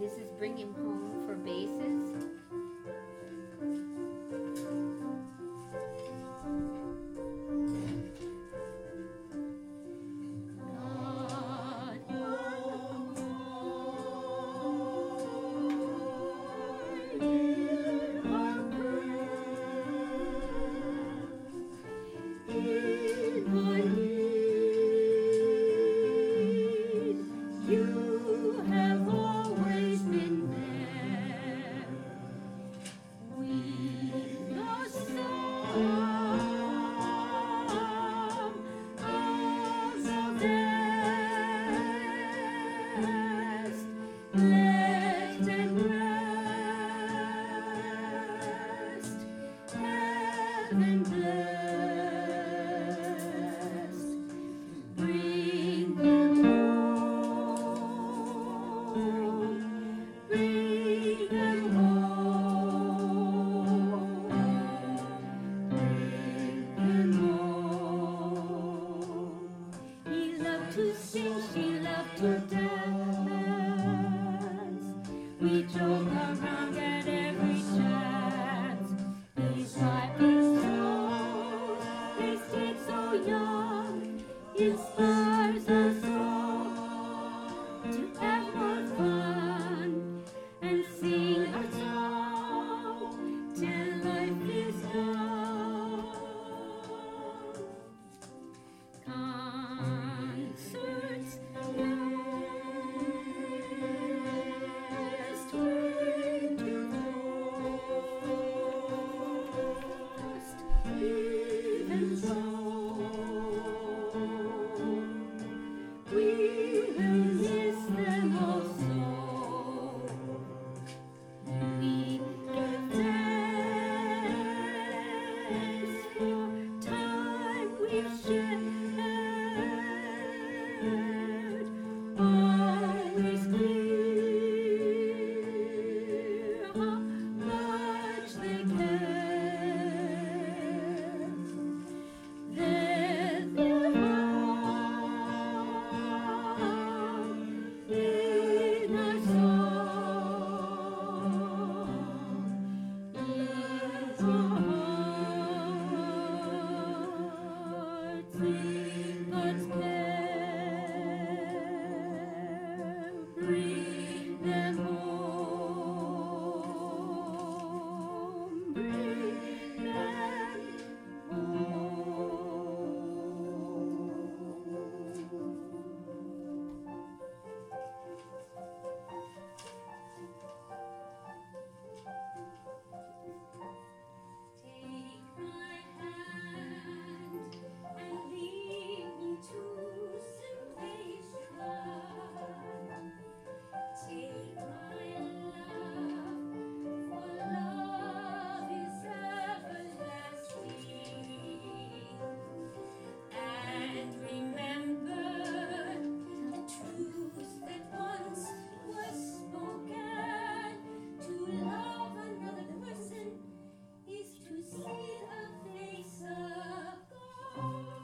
This is Bring Him Home for basses. You have always been there. We've lost some of the best. Let them rest. Heaven blessed. Bring them home. Bring them home. Bring them home. He loved to sing, she loved to dance. We joke around at every chance. These life is told, they stayed so young. Inspires us all to have more fun and sing our song till life is done. Concerts last way too fast, even so. We will miss them also. We give thanks for time we've shared. Always clear how much they care. Let their heart in our song, in our hearts, in God's care. Bring them home. Bring them Take my hand and lead me to salvation. Take my love, for love is everlasting. And remember the truth that once was spoken. To love another person is to see the face of God.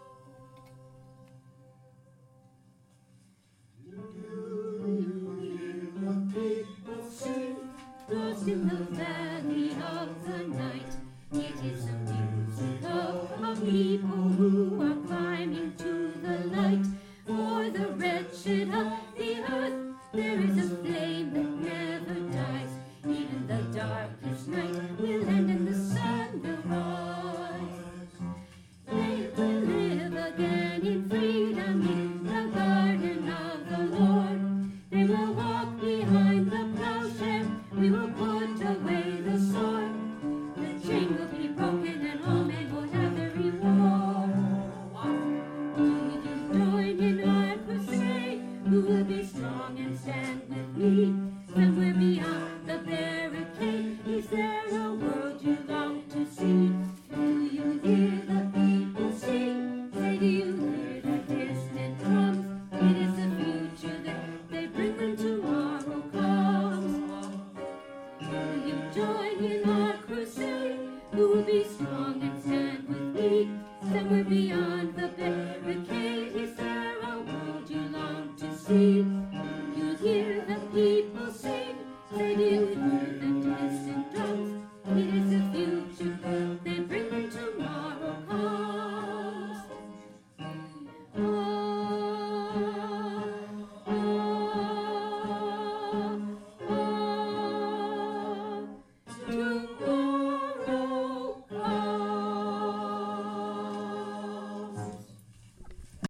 Do you hear the people sing? Lost in the valley of the night. It is the music of a people who are climbing to the light. For the wretched of the earth, there is a flame that never dies. Even the darkest night will end and the sun will rise. They will live again in freedom in the garden of the Lord. They will walk behind the plowshare. We will put away the sword. The chain will be broken and all men will have their reward. Do you join in our crusade? Who will be strong and stand with me? Somewhere beyond the barricade, is there a world you long to see? Do you hear the people sing? Say, do you hear the distant drums? It is the future that they bring when tomorrow comes. Do you join in our crusade? Who will be strong and stand with me? Somewhere beyond the barricade, is there a world you long to see? You hear the people sing. C'est du